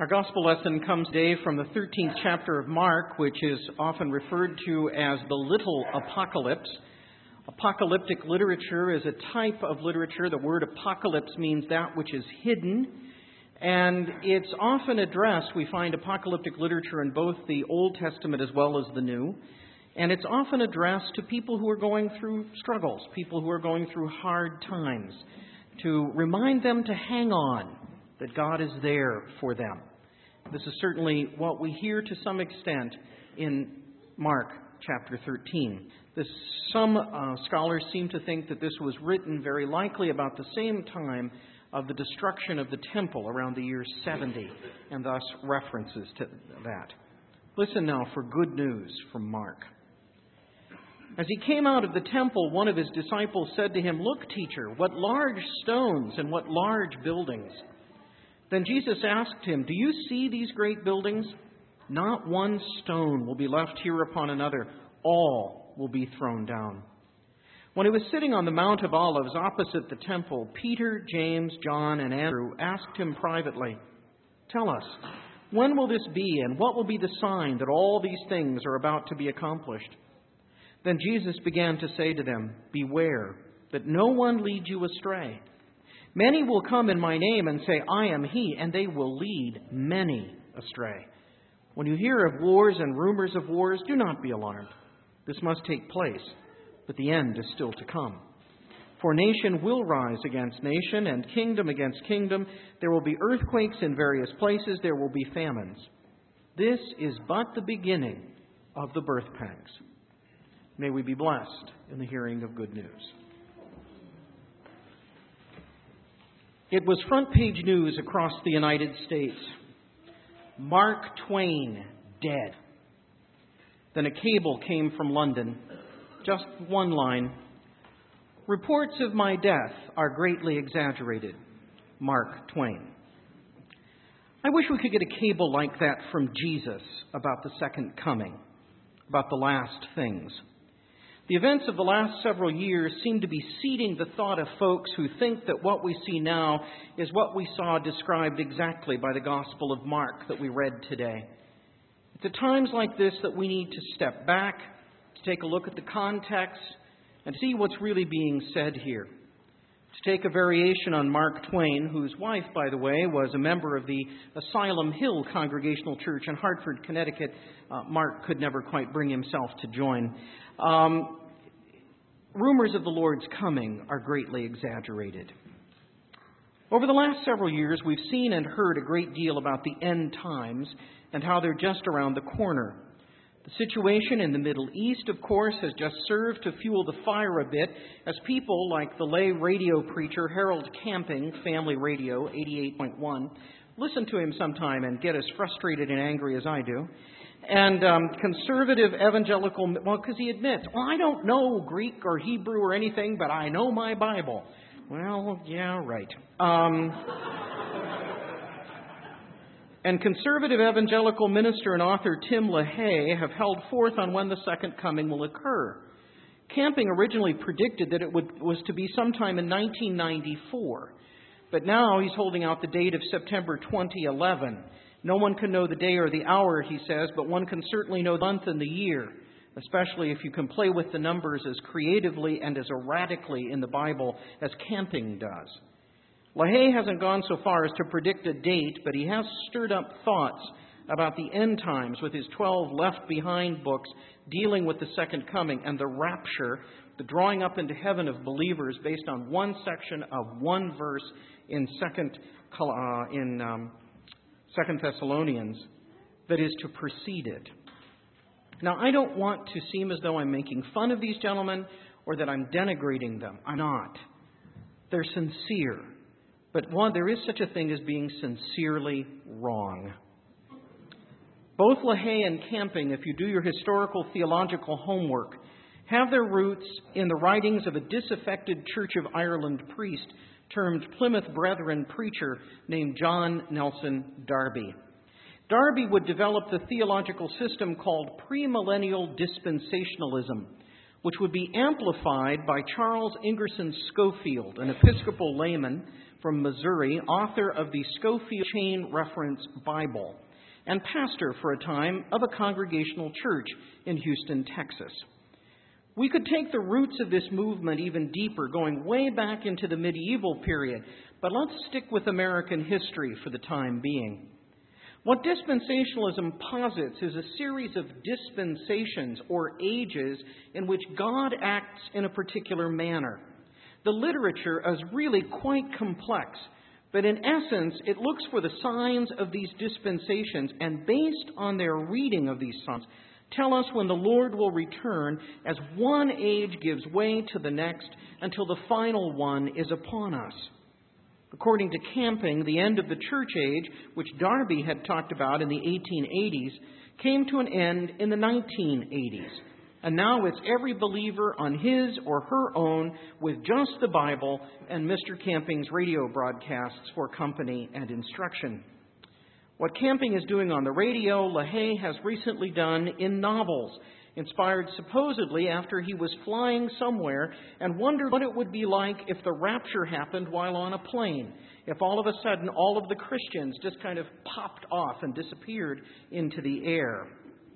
Our gospel lesson comes today from the 13th chapter of Mark, which is often referred to as the Little Apocalypse. Apocalyptic literature is a type of literature. The word apocalypse means that which is hidden. And it's often addressed, we find apocalyptic literature in both the Old Testament as well as the New. And it's often addressed to people who are going through struggles, people who are going through hard times, to remind them to hang on, that God is there for them. This is certainly what we hear to some extent in Mark chapter 13. Some scholars seem to think that this was written very likely about the same time of the destruction of the temple around the year 70, and thus references to that. Listen now for good news from Mark. As he came out of the temple, one of his disciples said to him, "Look, teacher, what large stones and what large buildings." Then Jesus asked him, "Do you see these great buildings? Not one stone will be left here upon another. All will be thrown down." When he was sitting on the Mount of Olives opposite the temple, Peter, James, John, and Andrew asked him privately, "Tell us, when will this be, and what will be the sign that all these things are about to be accomplished?" Then Jesus began to say to them, "Beware that no one leads you astray. Many will come in my name and say, 'I am he,' and they will lead many astray. When you hear of wars and rumors of wars, do not be alarmed. This must take place, but the end is still to come. For nation will rise against nation, and kingdom against kingdom. There will be earthquakes in various places. There will be famines. This is but the beginning of the birth pangs." May we be blessed in the hearing of good news. It was front page news across the United States. Mark Twain dead. Then a cable came from London. Just one line. "Reports of my death are greatly exaggerated. Mark Twain." I wish we could get a cable like that from Jesus about the second coming, about the last things. The events of the last several years seem to be seeding the thought of folks who think that what we see now is what we saw described exactly by the Gospel of Mark that we read today. It's at times like this that we need to step back, to take a look at the context, and see what's really being said here. To take a variation on Mark Twain, whose wife, by the way, was a member of the Asylum Hill Congregational Church in Hartford, Connecticut. Mark could never quite bring himself to join. Rumors of the Lord's coming are greatly exaggerated. Over the last several years, we've seen and heard a great deal about the end times and how they're just around the corner. The situation in the Middle East, of course, has just served to fuel the fire a bit as people like the lay radio preacher Harold Camping, Family Radio 88.1, listen to him sometime and get as frustrated and angry as I do. And conservative evangelical, because he admits, I don't know Greek or Hebrew or anything, but I know my Bible. Well, yeah, right. And conservative evangelical minister and author Tim LaHaye have held forth on when the second coming will occur. Camping originally predicted that it was to be sometime in 1994, but now he's holding out the date of September 2011. No one can know the day or the hour, he says, but one can certainly know the month and the year, especially if you can play with the numbers as creatively and as erratically in the Bible as Camping does. LaHaye hasn't gone so far as to predict a date, but he has stirred up thoughts about the end times with his 12 Left Behind books dealing with the second coming and the rapture, the drawing up into heaven of believers based on one section of one verse in Second Thessalonians that is to precede it. Now, I don't want to seem as though I'm making fun of these gentlemen or that I'm denigrating them. I'm not. They're sincere. But there is such a thing as being sincerely wrong. Both LaHaye and Camping, if you do your historical theological homework, have their roots in the writings of a disaffected Church of Ireland priest termed Plymouth Brethren preacher named John Nelson Darby. Darby would develop the theological system called premillennial dispensationalism, which would be amplified by Charles Ingerson Schofield, an Episcopal layman from Missouri, author of the Schofield Chain Reference Bible, and pastor for a time of a Congregational church in Houston, Texas. We could take the roots of this movement even deeper, going way back into the medieval period, but let's stick with American history for the time being. What dispensationalism posits is a series of dispensations or ages in which God acts in a particular manner. The literature is really quite complex, but in essence, it looks for the signs of these dispensations, and based on their reading of these signs, tell us when the Lord will return as one age gives way to the next until the final one is upon us. According to Camping, the end of the church age, which Darby had talked about in the 1880s, came to an end in the 1980s. And now it's every believer on his or her own with just the Bible and Mr. Camping's radio broadcasts for company and instruction. What Camping is doing on the radio, LaHaye has recently done in novels, inspired supposedly after he was flying somewhere and wondered what it would be like if the rapture happened while on a plane, if all of a sudden all of the Christians just kind of popped off and disappeared into the air.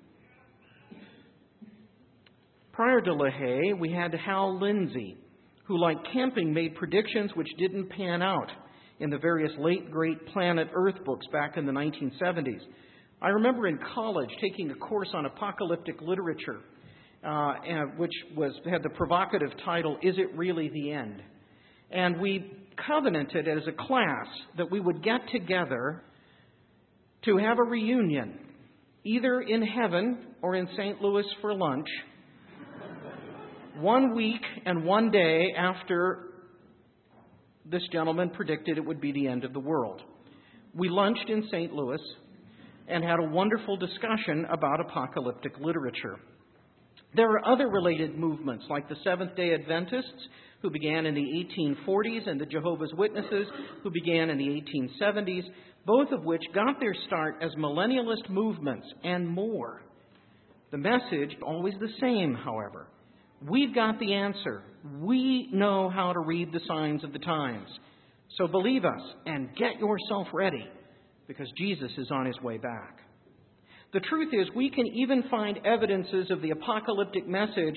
Prior to LaHaye, we had Hal Lindsey, who, like Camping, made predictions which didn't pan out in the various late great Planet Earth books back in the 1970s. I remember in college taking a course on apocalyptic literature, which had the provocative title, Is It Really the End? And we covenanted as a class that we would get together to have a reunion, either in heaven or in St. Louis for lunch, 1 week and 1 day after this gentleman predicted it would be the end of the world. We lunched in St. Louis and had a wonderful discussion about apocalyptic literature. There are other related movements like the Seventh-day Adventists, who began in the 1840s, and the Jehovah's Witnesses, who began in the 1870s, both of which got their start as millennialist movements and more. The message always the same, however. We've got the answer. We know how to read the signs of the times. So believe us and get yourself ready, because Jesus is on his way back. The truth is, we can even find evidences of the apocalyptic message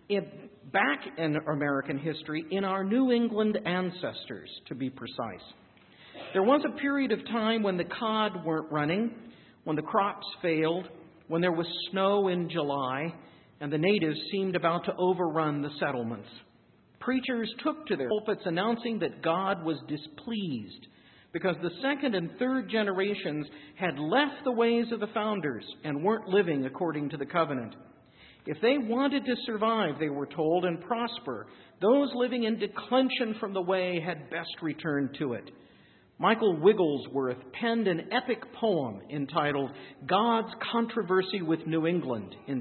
back in American history in our New England ancestors, to be precise. There was a period of time when the cod weren't running, when the crops failed, when there was snow in July, and the natives seemed about to overrun the settlements. Preachers took to their pulpits announcing that God was displeased because the second and third generations had left the ways of the founders and weren't living according to the covenant. If they wanted to survive, they were told, and prosper, those living in declension from the way had best return to it. Michael Wigglesworth penned an epic poem entitled God's Controversy with New England in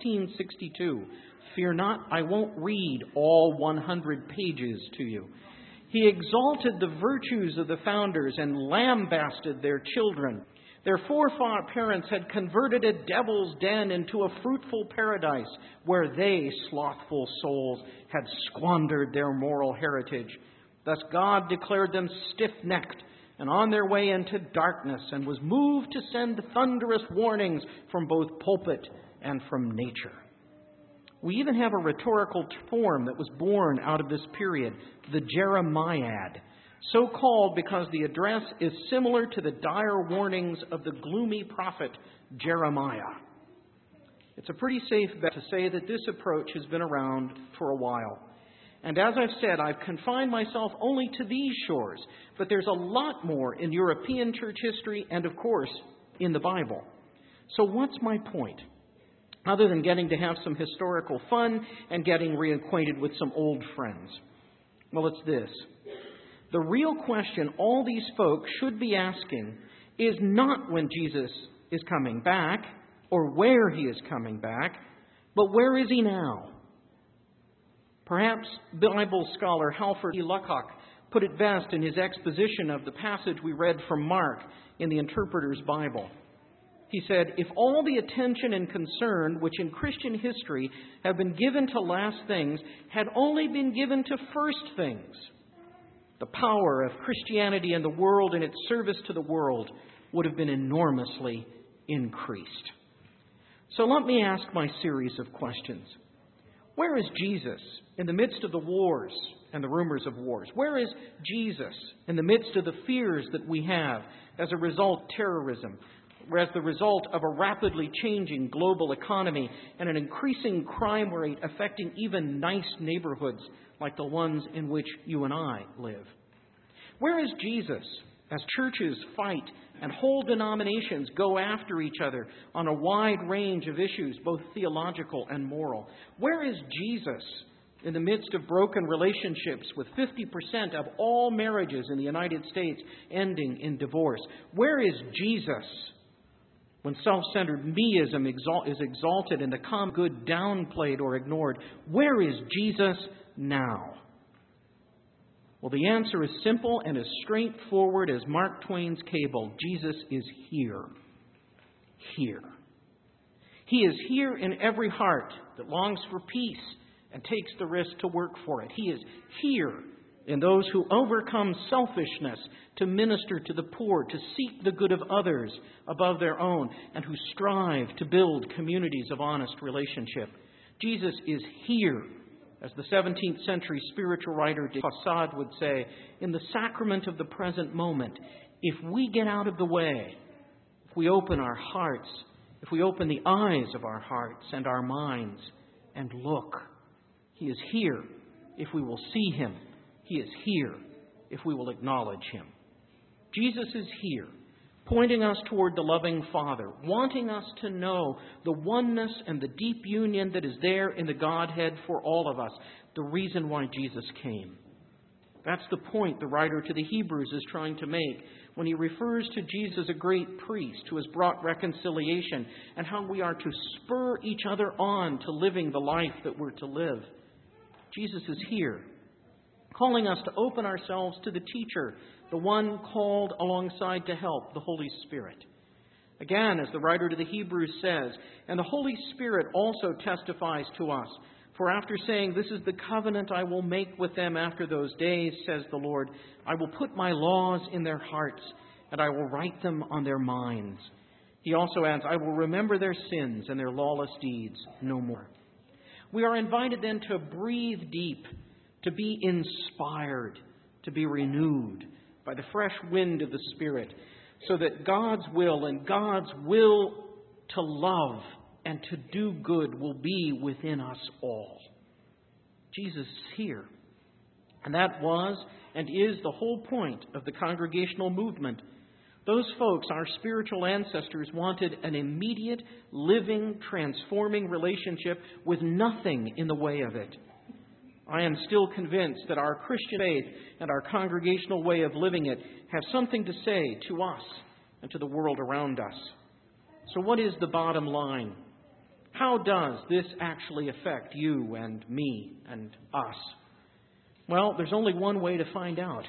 1662. Fear not, I won't read all 100 pages to you. He exalted the virtues of the founders and lambasted their children. Their foreparents had converted a devil's den into a fruitful paradise where they, slothful souls, had squandered their moral heritage. Thus God declared them stiff-necked and on their way into darkness, and was moved to send thunderous warnings from both pulpit and from nature. We even have a rhetorical form that was born out of this period, the Jeremiad, so called because the address is similar to the dire warnings of the gloomy prophet Jeremiah. It's a pretty safe bet to say that this approach has been around for a while. And as I've said, I've confined myself only to these shores, but there's a lot more in European church history and, of course, in the Bible. So what's my point? Other than getting to have some historical fun and getting reacquainted with some old friends. Well, it's this. The real question all these folks should be asking is not when Jesus is coming back or where he is coming back, but where is he now? Perhaps Bible scholar Halford E. Luckock put it best in his exposition of the passage we read from Mark in the Interpreter's Bible. He said, "If all the attention and concern which in Christian history have been given to last things had only been given to first things, the power of Christianity in the world and its service to the world would have been enormously increased." So let me ask my series of questions. Where is Jesus in the midst of the wars and the rumors of wars? Where is Jesus in the midst of the fears that we have as a result of terrorism, as the result of a rapidly changing global economy and an increasing crime rate affecting even nice neighborhoods like the ones in which you and I live? Where is Jesus as churches fight and whole denominations go after each other on a wide range of issues, both theological and moral? Where is Jesus in the midst of broken relationships, with 50% of all marriages in the United States ending in divorce? Where is Jesus when self-centered meism is exalted and the common good downplayed or ignored? Where is Jesus now? Well, the answer is simple and as straightforward as Mark Twain's cable. Jesus is here. Here. He is here in every heart that longs for peace and takes the risk to work for it. He is here in those who overcome selfishness to minister to the poor, to seek the good of others above their own, and who strive to build communities of honest relationship. Jesus is here, as the 17th century spiritual writer de Caussade would say, in the sacrament of the present moment. If we get out of the way, if we open our hearts, if we open the eyes of our hearts and our minds and look, He is here if we will see Him. He is here if we will acknowledge Him. Jesus is here, pointing us toward the loving Father, wanting us to know the oneness and the deep union that is there in the Godhead for all of us, the reason why Jesus came. That's the point the writer to the Hebrews is trying to make when he refers to Jesus as a great priest who has brought reconciliation, and how we are to spur each other on to living the life that we're to live. Jesus is here, calling us to open ourselves to the teacher, the one called alongside to help, the Holy Spirit. Again, as the writer to the Hebrews says, and the Holy Spirit also testifies to us. For after saying, "This is the covenant I will make with them after those days, says the Lord, I will put my laws in their hearts, and I will write them on their minds." He also adds, "I will remember their sins and their lawless deeds no more." We are invited then to breathe deep, to be inspired, to be renewed by the fresh wind of the Spirit, so that God's will and God's will to love and to do good will be within us all. Jesus is here. And that was and is the whole point of the congregational movement. Those folks, our spiritual ancestors, wanted an immediate, living, transforming relationship with nothing in the way of it. I am still convinced that our Christian faith and our congregational way of living it have something to say to us and to the world around us. So what is the bottom line? How does this actually affect you and me and us? Well, there's only one way to find out.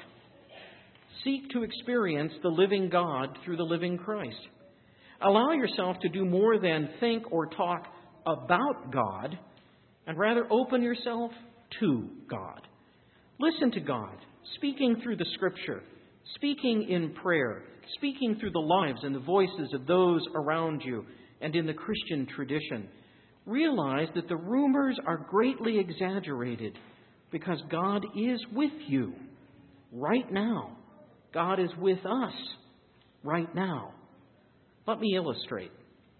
Seek to experience the living God through the living Christ. Allow yourself to do more than think or talk about God, and rather open yourself to God. Listen to God, speaking through the Scripture, speaking in prayer, speaking through the lives and the voices of those around you and in the Christian tradition. Realize that the rumors are greatly exaggerated because God is with you right now. God is with us right now. Let me illustrate.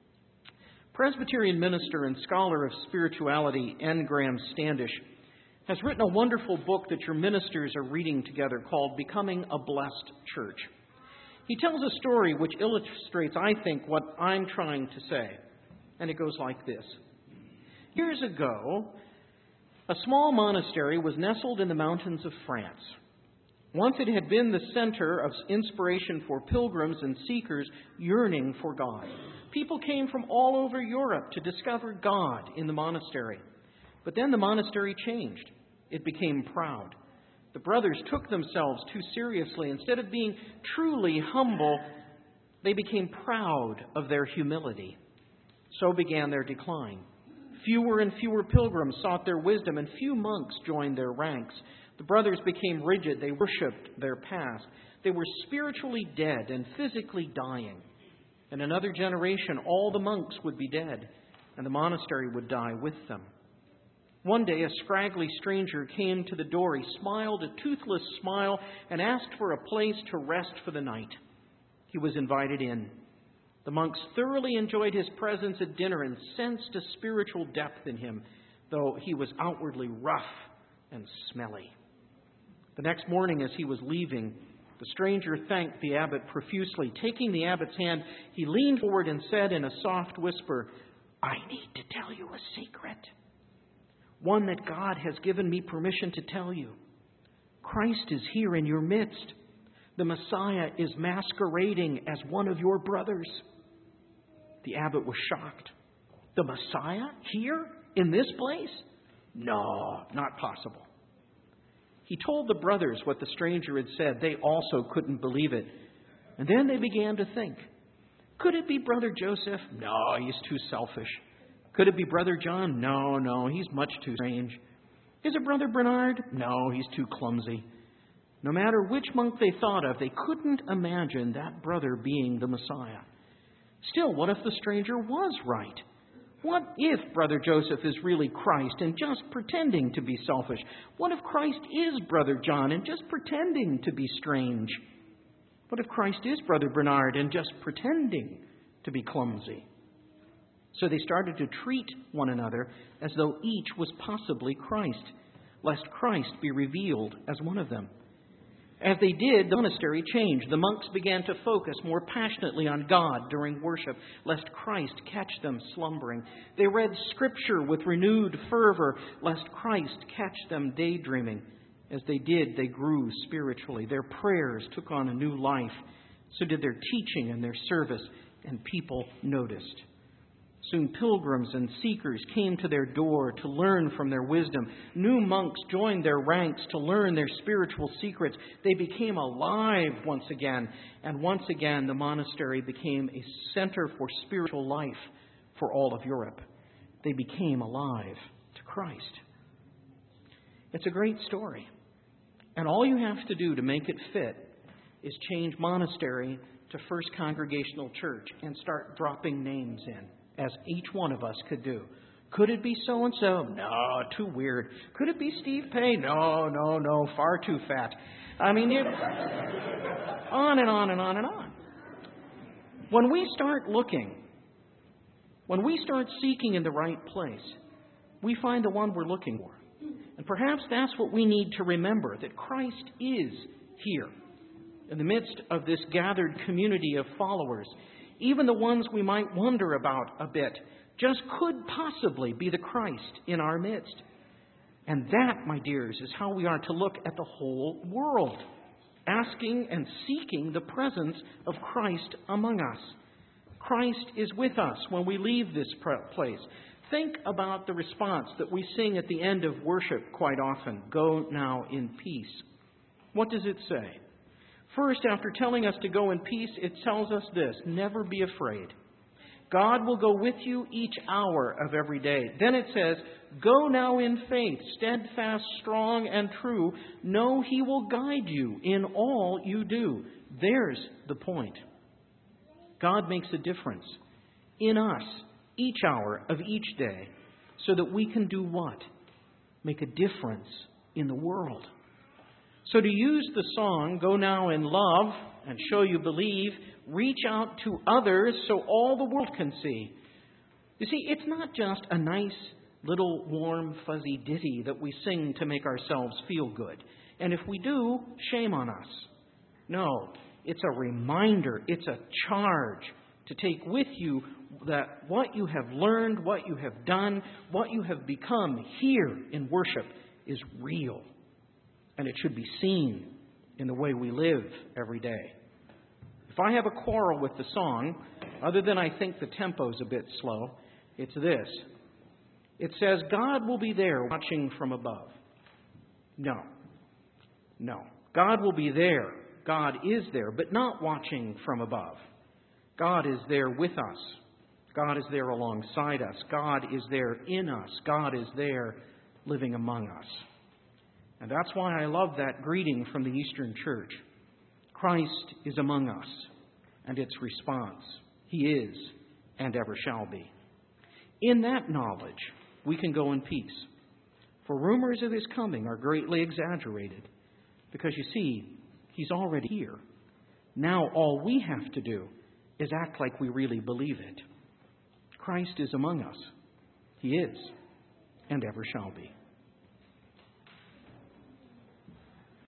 Presbyterian minister and scholar of spirituality N. Graham Standish has written a wonderful book that your ministers are reading together called Becoming a Blessed Church. He tells a story which illustrates, I think, what I'm trying to say. And it goes like this. Years ago, a small monastery was nestled in the mountains of France. Once it had been the center of inspiration for pilgrims and seekers yearning for God. People came from all over Europe to discover God in the monastery. But then the monastery changed. It became proud. The brothers took themselves too seriously. Instead of being truly humble, They became proud of their humility. So began their decline. Fewer and fewer pilgrims sought their wisdom, and few monks joined their ranks. The brothers became rigid. They worshipped their past. They were spiritually dead and physically dying. In another generation, all the monks would be dead, and the monastery would die with them. One day, a scraggly stranger came to the door. He smiled a toothless smile and asked for a place to rest for the night. He was invited in. The monks thoroughly enjoyed his presence at dinner and sensed a spiritual depth in him, though he was outwardly rough and smelly. The next morning, as he was leaving, the stranger thanked the abbot profusely. Taking the abbot's hand, he leaned forward and said in a soft whisper, "I need to tell you a secret. One that God has given me permission to tell you. Christ is here in your midst. The Messiah is masquerading as one of your brothers." The abbot was shocked. The Messiah here in this place? No, not possible. He told the brothers what the stranger had said. They also couldn't believe it. And then they began to think, could it be Brother Joseph? No, he's too selfish. Could it be Brother John? No, he's much too strange. Is it Brother Bernard? No, he's too clumsy. No matter which monk they thought of, they couldn't imagine that brother being the Messiah. Still, what if the stranger was right? What if Brother Joseph is really Christ and just pretending to be selfish? What if Christ is Brother John and just pretending to be strange? What if Christ is Brother Bernard and just pretending to be clumsy? So they started to treat one another as though each was possibly Christ, lest Christ be revealed as one of them. As they did, the monastery changed. The monks began to focus more passionately on God during worship, lest Christ catch them slumbering. They read Scripture with renewed fervor, lest Christ catch them daydreaming. As they did, they grew spiritually. Their prayers took on a new life. So did their teaching and their service, and people noticed. Soon pilgrims and seekers came to their door to learn from their wisdom. New monks joined their ranks to learn their spiritual secrets. They became alive once again. And once again, the monastery became a center for spiritual life for all of Europe. They became alive to Christ. It's a great story. And all you have to do to make it fit is change monastery to First Congregational Church and start dropping names in, as each one of us could do. Could it be so-and-so? No, too weird. Could it be Steve Pay? No, far too fat. I mean, on and on and on and on. When we start looking, when we start seeking in the right place, we find the one we're looking for. And perhaps that's what we need to remember, that Christ is here in the midst of this gathered community of followers. Even the ones we might wonder about a bit just could possibly be the Christ in our midst. And that, my dears, is how we are to look at the whole world, asking and seeking the presence of Christ among us. Christ is with us when we leave this place. Think about the response that we sing at the end of worship quite often, "Go now in peace." What does it say? First, after telling us to go in peace, it tells us this: never be afraid. God will go with you each hour of every day. Then it says, go now in faith, steadfast, strong, and true. Know He will guide you in all you do. There's the point. God makes a difference in us each hour of each day so that we can do what? Make a difference in the world. So to use the song, "Go Now in Love and Show You Believe," reach out to others so all the world can see. You see, it's not just a nice little warm fuzzy ditty that we sing to make ourselves feel good. And if we do, shame on us. No, it's a reminder, it's a charge to take with you that what you have learned, what you have done, what you have become here in worship is real. And it should be seen in the way we live every day. If I have a quarrel with the song, other than I think the tempo's a bit slow, it's this. It says, God will be there watching from above. No. God will be there. God is there, but not watching from above. God is there with us. God is there alongside us. God is there in us. God is there living among us. And that's why I love that greeting from the Eastern Church. Christ is among us, and its response, He is and ever shall be. In that knowledge, we can go in peace. For rumors of His coming are greatly exaggerated, because you see, He's already here. Now all we have to do is act like we really believe it. Christ is among us. He is and ever shall be.